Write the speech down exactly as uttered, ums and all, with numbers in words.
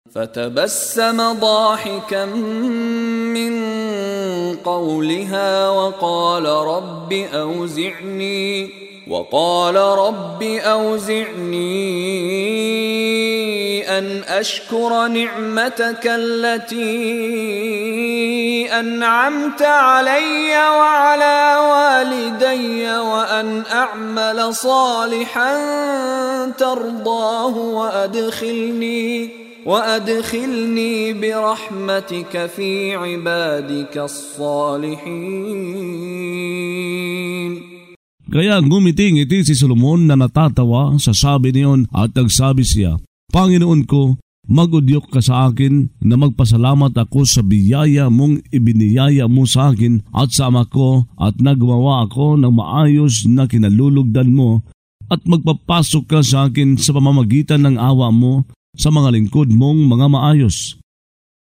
فتبسم ضاحكا من قولها وقال رب أوزعني وقال رب أوزعني أن أشكر نعمتك التي أنعمت علي وعلى والدي وأن أعمل صالحا ترضاه وأدخلني وأدخلني برحمتك في عبادك الصالحين. Kaya ngumiti-ngiti si Solomon na natatawa sa sabi niyon at nagsabi siya, Panginoon ko, magudyok ka sa akin na magpasalamat ako sa biyaya mong ibiniyaya mo sa akin at sa ama ko at nagmawa ako ng maayos na kinalulugdan mo at magpapasok ka sa akin sa pamamagitan ng awa mo sa mga lingkod mong mga maayos.